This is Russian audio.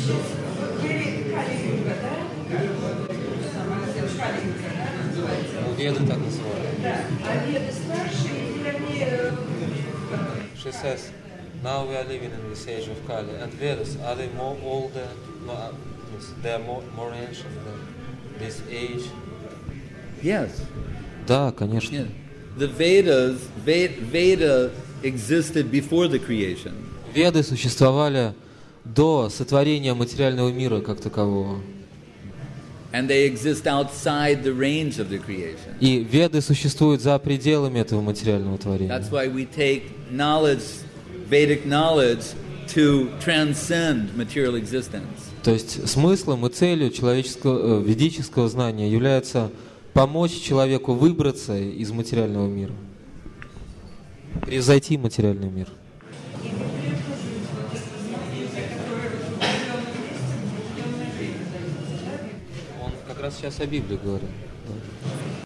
Ну, Веды так называют. Да. А Веды старшие или они... She says, now we are living in this age of Kali. And Vedas, are they more older? No, they are more ancient than this age? Yes. Да, конечно. Yeah. The Veda existed before the creation. Веды существовали до сотворения материального мира как такового. And they exist outside the range of the creation. И Веды существуют за пределами этого материального творения. That's why we take knowledge, Vedic knowledge, to transcend material existence. То есть смыслом и целью человеческого, ведического знания является помочь человеку выбраться из материального мира, превзойти материальный мир. Он как раз сейчас о Библии говорит.